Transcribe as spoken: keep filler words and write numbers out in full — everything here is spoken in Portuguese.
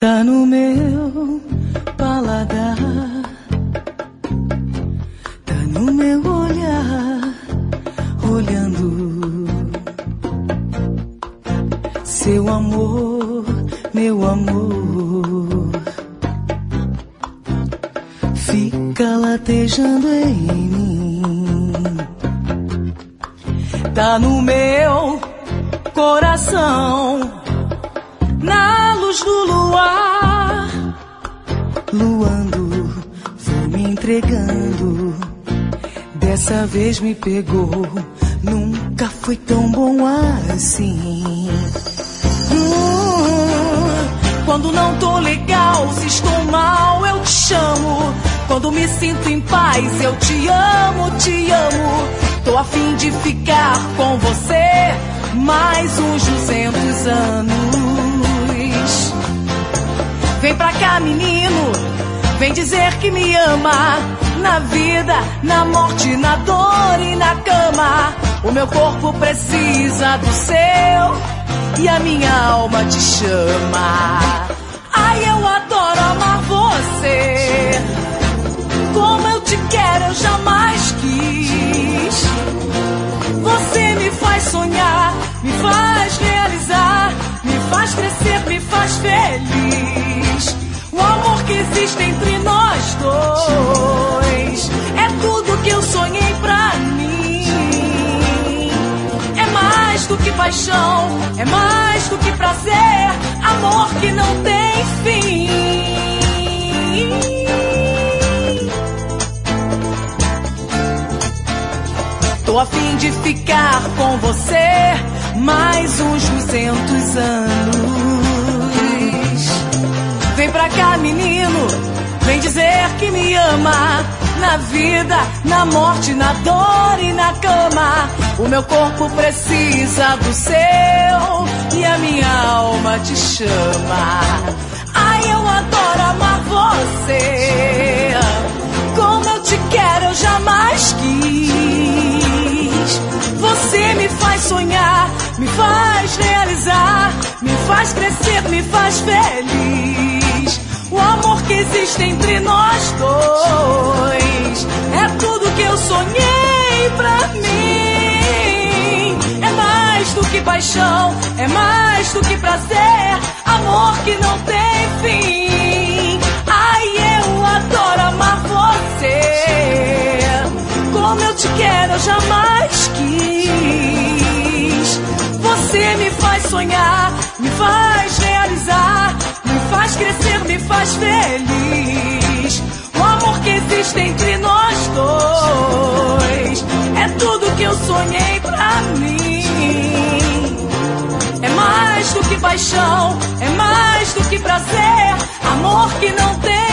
Tá no meu paladar, tá no meu olhar, olhando seu amor, meu amor, fica latejando em mim. Tá no meu coração, na luz do luar, luando, vou me entregando. Dessa vez me pegou, nunca foi tão bom assim. Hum, quando não tô legal, se estou mal, eu te chamo. Quando me sinto em paz, eu te amo, te amo. Tô a fim de ficar com você mais uns duzentos anos. Vem pra cá, menino, vem dizer que me ama. Na vida, na morte, na dor e na cama. O meu corpo precisa do seu e a minha alma te chama. Ai, eu adoro amar você, como eu te quero, eu jamais quis. Você me faz sonhar, me faz realizar, me faz crescer, me faz feliz. O amor que existe entre nós dois é tudo que eu sonhei pra mim. É mais do que paixão, é mais do que prazer, amor que não tem fim. Tô a fim de ficar com você mais uns duzentos anos. Vem pra cá, menino, vem dizer que me ama. Na vida, na morte, na dor e na cama. O meu corpo precisa do seu e a minha alma te chama. Ai, eu adoro amar você, como eu te quero, eu jamais quis. Você me faz sonhar, me faz realizar, me faz crescer, me faz feliz. O amor que existe entre nós dois é tudo que eu sonhei pra mim. É mais do que paixão, é mais do que prazer, amor que não tem fim. Ai, eu adoro amar você, como eu te quero, eu jamais quis. Você me faz sonhar, me faz realizar, me faz crescer, me faz feliz. O amor que existe entre nós dois é tudo que eu sonhei pra mim. É mais do que paixão, é mais do que prazer, amor que não tem